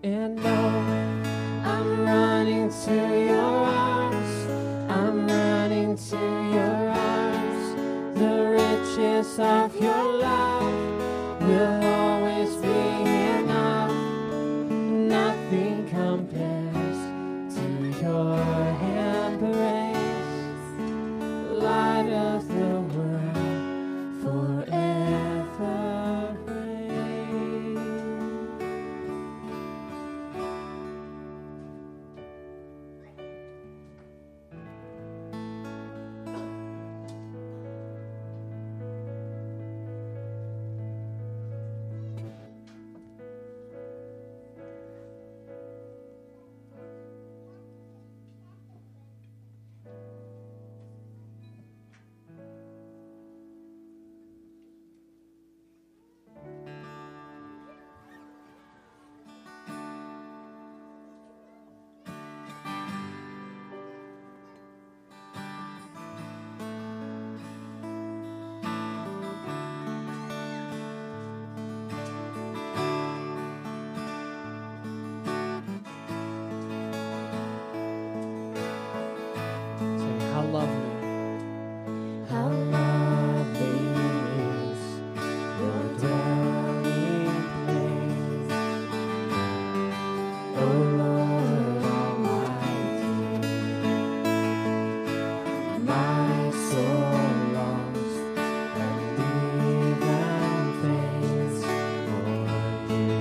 And no, I'm running to your arms. I'm running to your arms. The riches of your love will always be enough. Nothing compares to your embrace, light of the world, forever reign. Sing, how lovely. How lovely is your dwelling place, O Lord Almighty. My soul longs and even faints for you.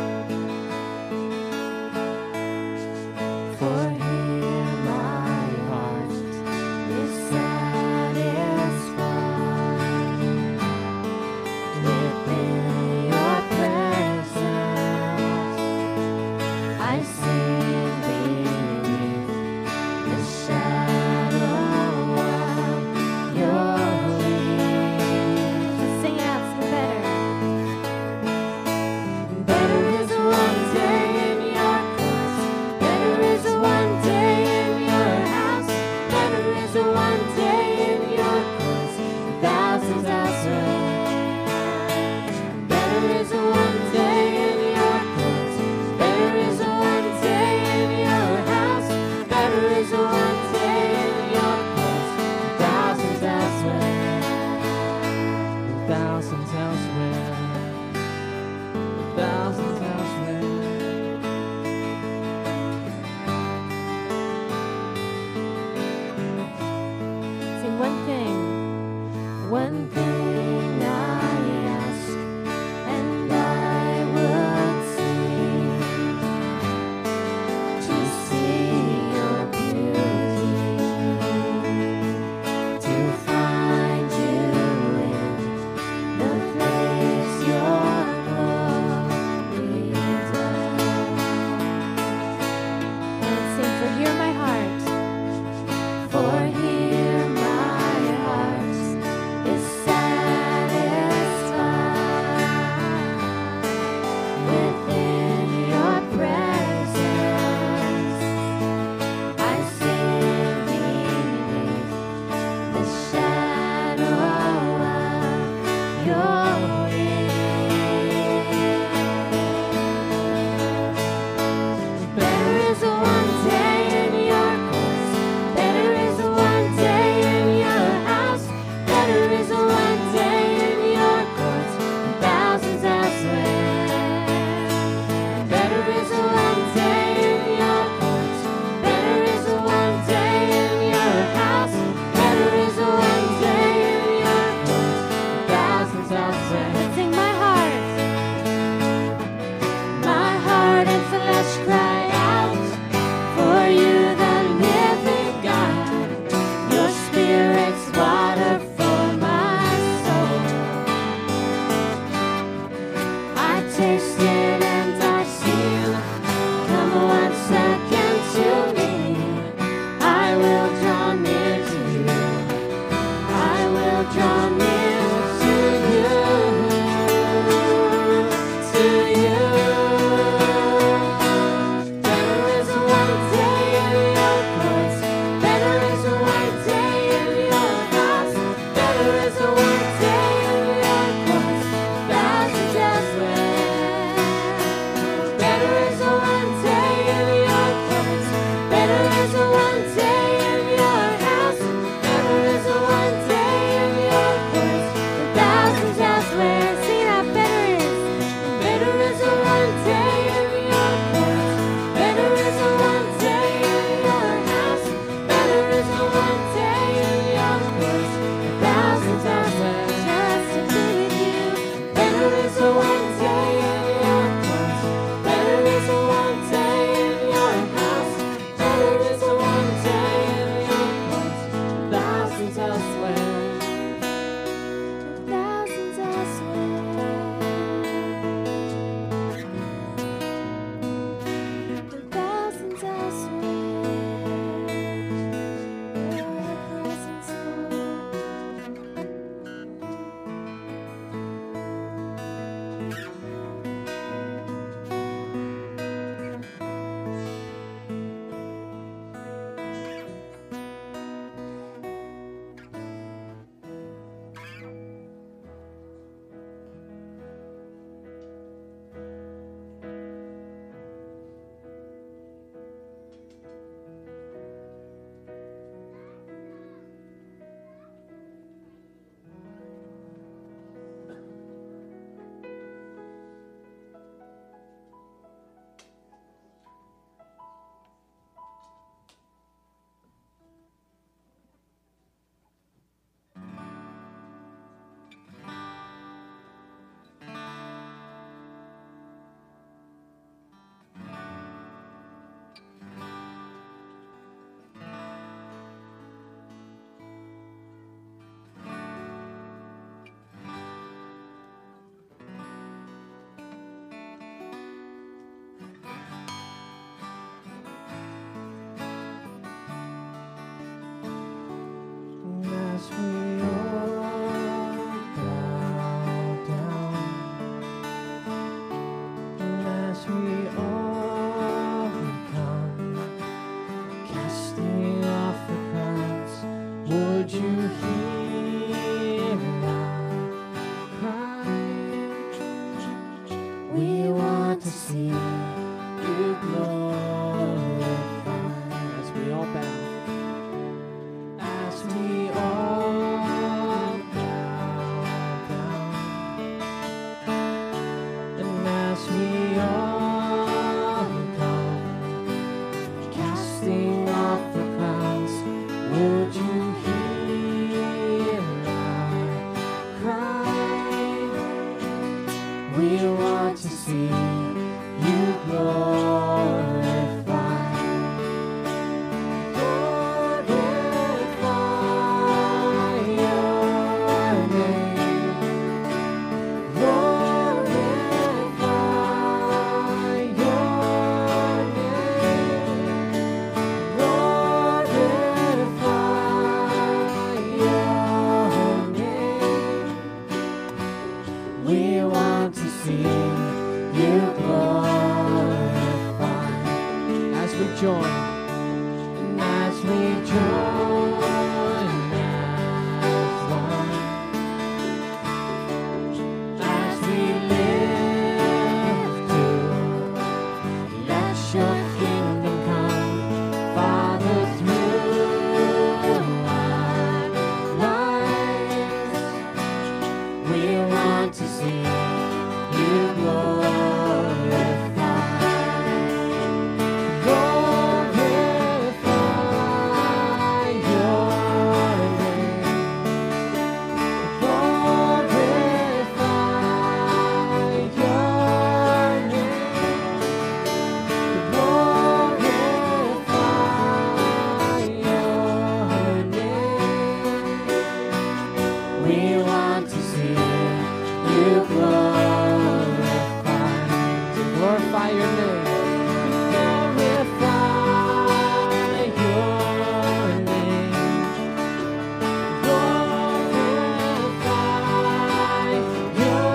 For here my to see you glorified. As we all bow. As we all bow down. And as we all come, casting off the crowns, would you hear our cry? We want to see you glorified. Glorify your name. Glorify your name. Glorify your name. We want to see you glorified. As we join, and as we join as one, as we live to let your kingdom come, Father, through our lives. We want to see you glorified. Glorify your name. Glorify your name. Glorify your name. We want to see you glorified. To glorify your name. Glorify your name. Glorify your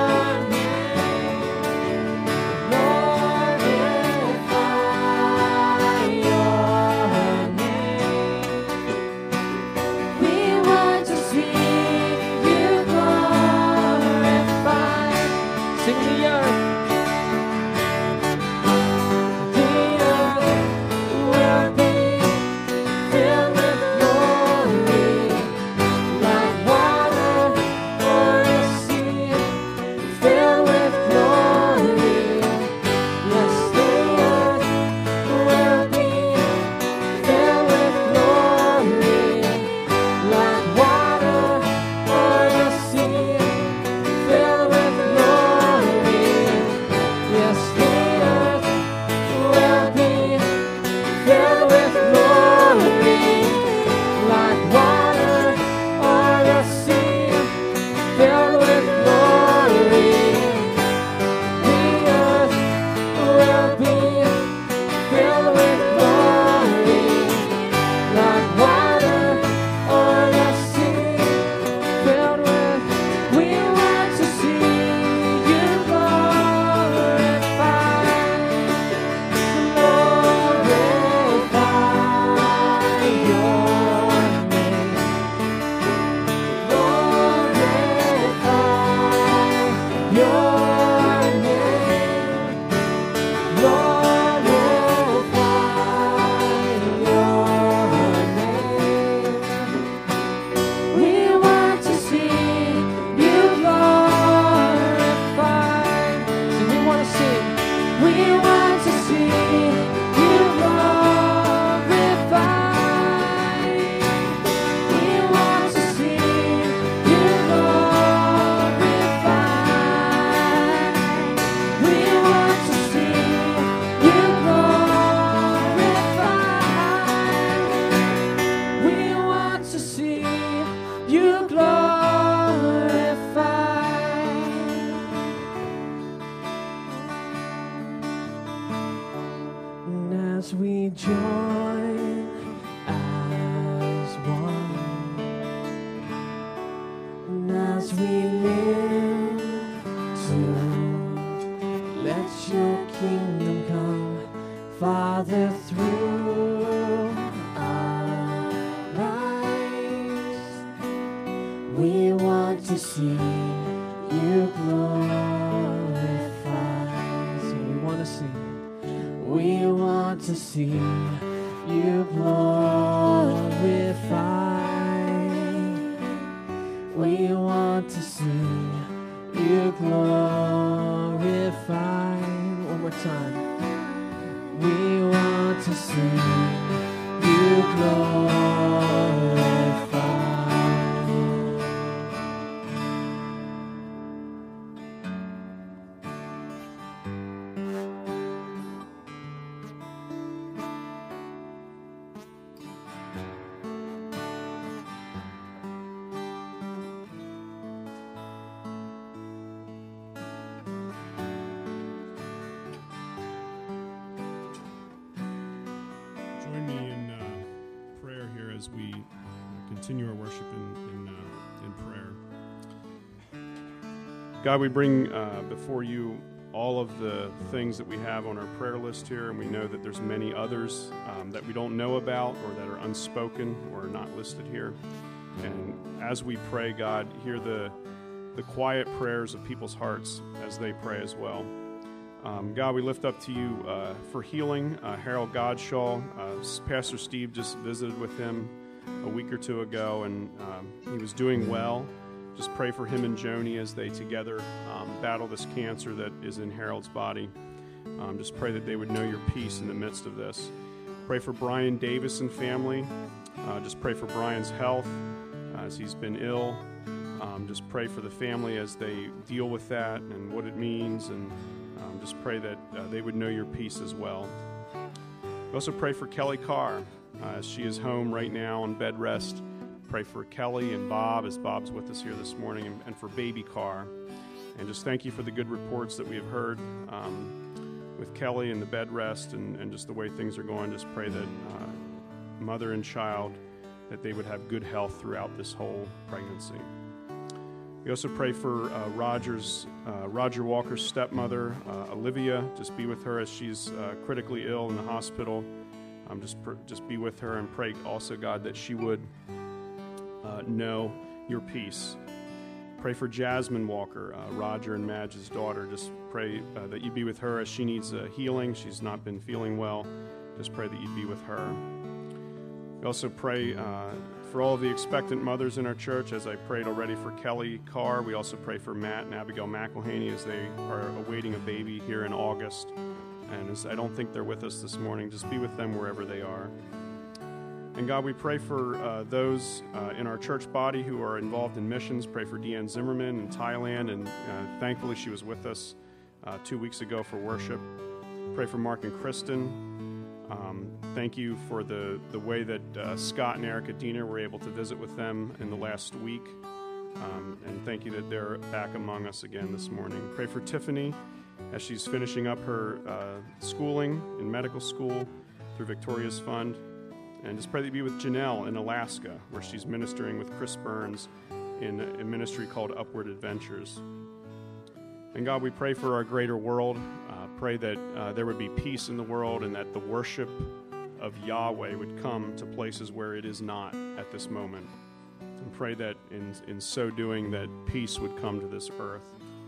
name. Glorify your name. We want to see you glorified. Sing the earth. The earth will be filled with glory, like water or a sea, filled with glory. Yes, the earth will be filled with glory, like water or a sea, filled with glory. Yes, the earth will be filled with glory, like water or a sea, filled with glory. The earth will be filled with glory, like water or a sea, filled with. We want to see you glorified. Glorify your name. Glorify your name. Glorify your name. We want to see you glorified. So we want to see. We want to see you glorified. We want to see you glorified. We want to see you glorified. We want to see you glorified. And as we join as one, and as we live to let your kingdom come, Father, through our lives. We want to see you glorified. Sing We want to see you glorified. We want to see you glorified. One more time. We want to see you glorified. Join me in prayer here as we continue our worship in prayer. God, we bring before you all of the things that we have on our prayer list here, and we know that there's many others that we don't know about or that are unspoken or not listed here. And as we pray, God, hear the quiet prayers of people's hearts as they pray as well. God, we lift up to you for healing Harold Godshaw. Pastor Steve just visited with him a week or two ago, and he was doing well. Just pray for him and Joni as they together battle this cancer that is in Harold's body. Just pray that they would know your peace in the midst of this. Pray for Brian Davis and family. Just pray for Brian's health as he's been ill. Just pray for the family as they deal with that and what it means, and just pray that they would know your peace as well. We also pray for Kelly Carr as she is home right now on bed rest. Pray for Kelly and Bob as Bob's with us here this morning, and for baby Carr. And just thank you for the good reports that we have heard with Kelly and the bed rest and just the way things are going. Just pray that mother and child, that they would have good health throughout this whole pregnancy. We also pray for Roger Walker's stepmother, Olivia. Just be with her as she's critically ill in the hospital. Just be with her, and pray also, God, that she would know your peace. Pray for Jasmine Walker, Roger and Madge's daughter. Just pray that you be with her as she needs healing. She's not been feeling well. Just pray that you be with her. We also pray for all of the expectant mothers in our church, as I prayed already for Kelly Carr. We also pray for Matt and Abigail McElhaney as they are awaiting a baby here in August. And I don't think they're with us this morning. Just be with them wherever they are. And God, we pray for those in our church body who are involved in missions. Pray for Deanne Zimmerman in Thailand, and thankfully she was with us 2 weeks ago for worship. Pray for Mark and Kristen. Thank you for the way that Scott and Erica Diener were able to visit with them in the last week. And thank you that they're back among us again this morning. Pray for Tiffany as she's finishing up her schooling in medical school through Victoria's Fund. And just pray that you be with Janelle in Alaska, where she's ministering with Chris Burns in a ministry called Upward Adventures. And God, we pray for our greater world. Pray that there would be peace in the world, and that the worship of Yahweh would come to places where it is not at this moment. And pray that in so doing, that peace would come to this earth.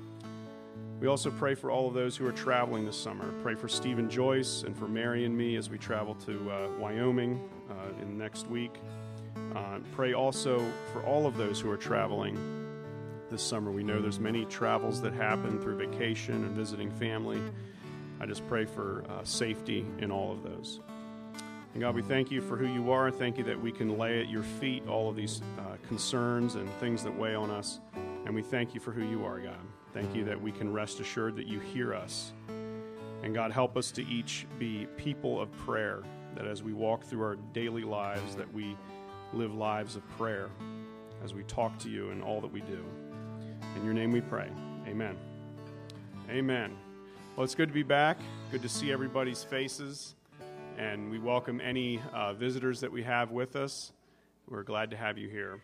We also pray for all of those who are traveling this summer. Pray for Stephen Joyce and for Mary and me as we travel to Wyoming in next week. Pray also for all of those who are traveling this summer. We know there's many travels that happen through vacation and visiting family. I just pray for safety in all of those. And God, we thank you for who you are. Thank you that we can lay at your feet all of these concerns and things that weigh on us. And we thank you for who you are, God. Thank you that we can rest assured that you hear us. And God, help us to each be people of prayer, that as we walk through our daily lives, that we live lives of prayer as we talk to you in all that we do. In your name we pray. Amen. Amen. Well, it's good to be back. Good to see everybody's faces. And we welcome any visitors that we have with us. We're glad to have you here.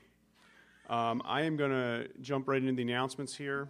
I am going to jump right into the announcements here.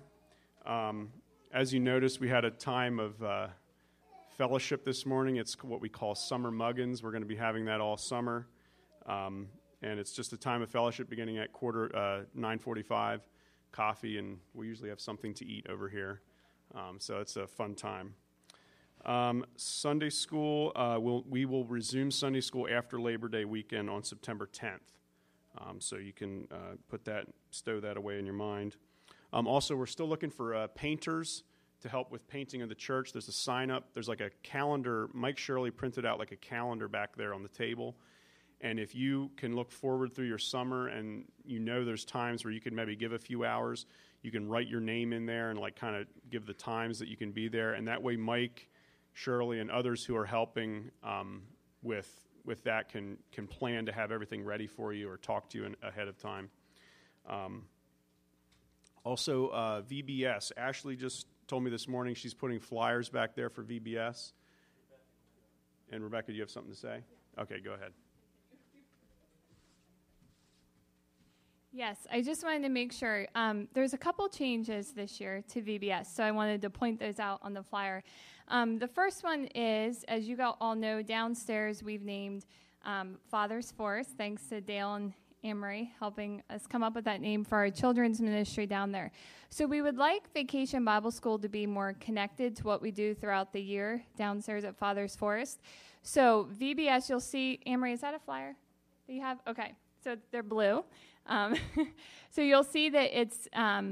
As you noticed, we had a time of fellowship this morning. It's what we call Summer Muggins. We're going to be having that all summer. And it's just a time of fellowship beginning at 9:45, coffee, and we usually have something to eat over here. So it's a fun time. Sunday school, we will resume Sunday school after Labor Day weekend on September 10th. So you can stow that away in your mind. Also, we're still looking for painters to help with painting of the church. There's a sign up. There's like a calendar. Mike Shirley printed out like a calendar back there on the table. And if you can look forward through your summer and you know there's times where you can maybe give a few hours, you can write your name in there and like kind of give the times that you can be there. And that way Mike, Shirley, and others who are helping with that can plan to have everything ready for you or talk to you ahead of time. Also, VBS. Ashley just told me this morning she's putting flyers back there for VBS. And Rebecca, do you have something to say? Okay, go ahead. Yes, I just wanted to make sure. There's a couple changes this year to VBS, so I wanted to point those out on the flyer. The first one is, as you all know, downstairs we've named Father's Forest, thanks to Dale and Amory helping us come up with that name for our children's ministry down there. So we would like Vacation Bible School to be more connected to what we do throughout the year downstairs at Father's Forest. So VBS, you'll see, Amory, is that a flyer that you have? Okay, so they're blue. So you'll see that it's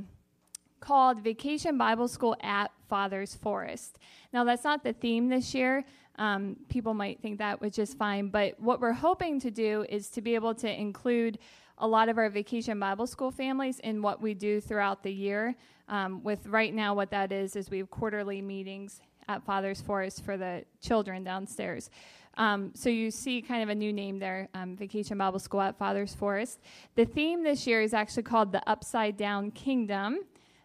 called Vacation Bible School at Father's Forest. Now, that's not the theme this year. People might think that, which is fine. But what we're hoping to do is to be able to include a lot of our Vacation Bible School families in what we do throughout the year. With right now what that is we have quarterly meetings at Father's Forest for the children downstairs. So you see kind of a new name there, Vacation Bible School at Father's Forest. The theme this year is actually called the Upside Down Kingdom,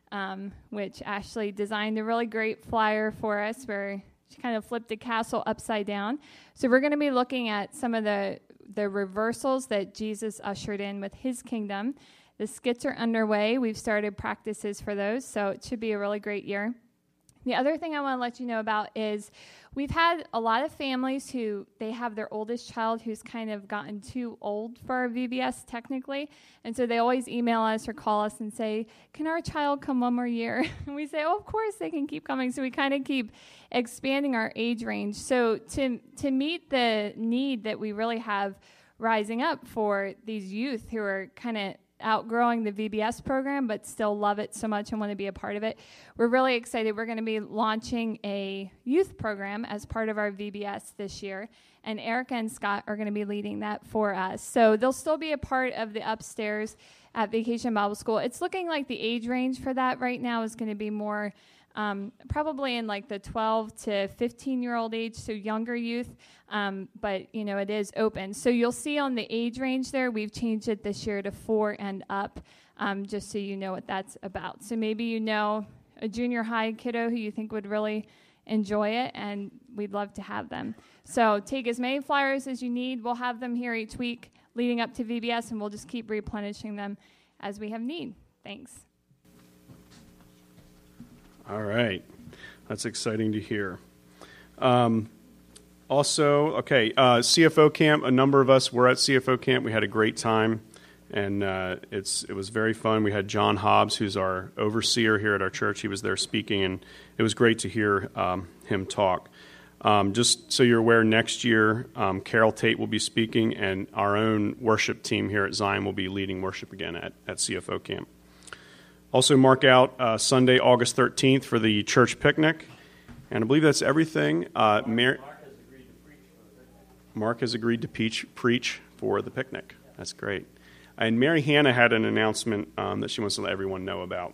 which Ashley designed a really great flyer for us where she kind of flipped the castle upside down. So we're going to be looking at some of the reversals that Jesus ushered in with his kingdom. The skits are underway. We've started practices for those, so it should be a really great year. The other thing I want to let you know about is we've had a lot of families who they have their oldest child who's kind of gotten too old for our VBS technically, and so they always email us or call us and say, can our child come one more year? And we say, oh, of course they can keep coming. So we kind of keep expanding our age range. So to meet the need that we really have rising up for these youth who are kind of outgrowing the VBS program but still love it so much and want to be a part of it, we're really excited. We're going to be launching a youth program as part of our VBS this year, and Erica and Scott are going to be leading that for us. So they'll still be a part of the upstairs at Vacation Bible School. It's looking like the age range for that right now is going to be more probably in like the 12 to 15-year-old age, so younger youth, but, it is open. So you'll see on the age range there, we've changed it this year to 4 and up, just so you know what that's about. So maybe you know a junior high kiddo who you think would really enjoy it, and we'd love to have them. So take as many flyers as you need. We'll have them here each week leading up to VBS, and we'll just keep replenishing them as we have need. Thanks. All right. That's exciting to hear. CFO camp, a number of us were at CFO camp. We had a great time, and it was very fun. We had John Hobbs, who's our overseer here at our church. He was there speaking, and it was great to hear him talk. Just so you're aware, next year, Carol Tate will be speaking, and our own worship team here at Zion will be leading worship again at CFO camp. Also mark out Sunday, August 13th for the church picnic. And I believe that's everything. Mark has agreed to preach for the picnic. That's great. And Mary Hannah had an announcement that she wants to let everyone know about.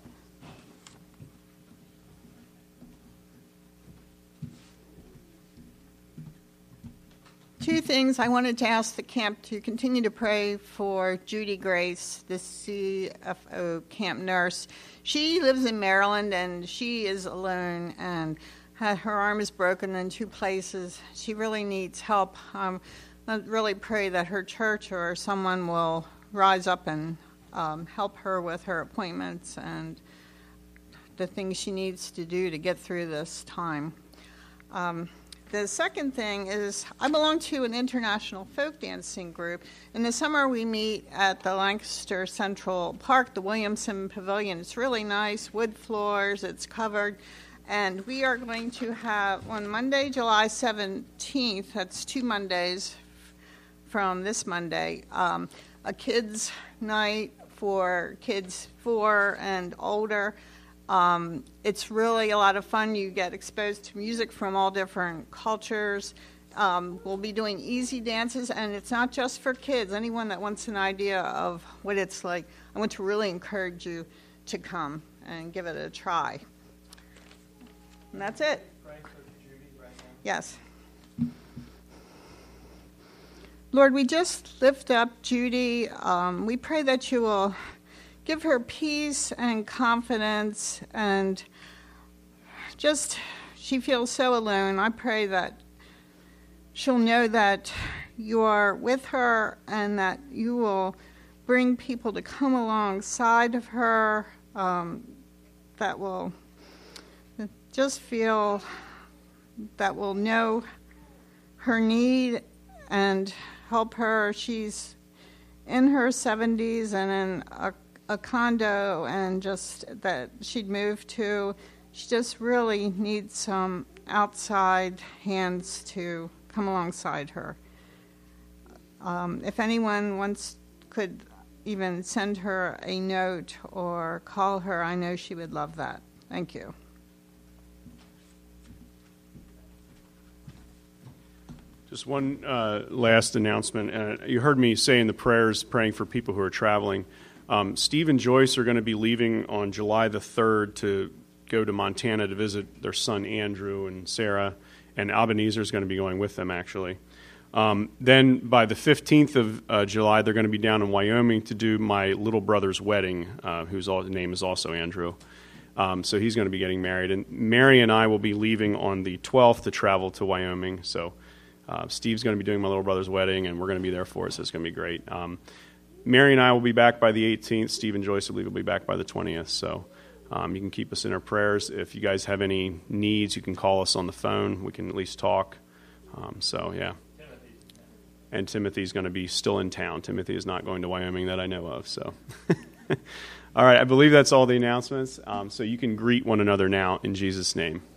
Two things. I wanted to ask the camp to continue to pray for Judy Grace, the CFO camp nurse. She lives in Maryland, and she is alone, and her arm is broken in 2 places. She really needs help. I really pray that her church or someone will rise up and help her with her appointments and the things she needs to do to get through this time. The second thing is I belong to an international folk dancing group. In the summer, we meet at the Lancaster Central Park, the Williamson Pavilion. It's really nice, wood floors, it's covered. And we are going to have on Monday, July 17th, that's 2 Mondays from this Monday, a kids' night for kids 4 and older. It's really a lot of fun. You get exposed to music from all different cultures. We'll be doing easy dances, and it's not just for kids. Anyone that wants an idea of what it's like, I want to really encourage you to come and give it a try. And that's it. Pray for Judy right now. Yes. Lord, we just lift up Judy. We pray that you will give her peace and confidence, and just, she feels so alone. I pray that she'll know that you are with her and that you will bring people to come alongside of her that will just feel, that will know her need and help her. She's in her 70s and in a condo, and just that she'd moved to. She just really needs some outside hands to come alongside her. If anyone could even send her a note or call her, I know she would love that. Thank you. Just one last announcement. You heard me say in the prayers, praying for people who are traveling. Steve and Joyce are going to be leaving on July the 3rd to go to Montana to visit their son Andrew and Sarah, and Ebenezer is going to be going with them, actually. Then by the 15th of July, they're going to be down in Wyoming to do my little brother's wedding, whose name is also Andrew. So he's going to be getting married. And Mary and I will be leaving on the 12th to travel to Wyoming. So Steve's going to be doing my little brother's wedding, and we're going to be there for it, so it's going to be great. Mary and I will be back by the 18th. Steve and Joyce, I believe, will be back by the 20th. So you can keep us in our prayers. If you guys have any needs, you can call us on the phone. We can at least talk. So, yeah. And Timothy's going to be still in town. Timothy is not going to Wyoming that I know of. So, all right, I believe that's all the announcements. So you can greet one another now in Jesus' name.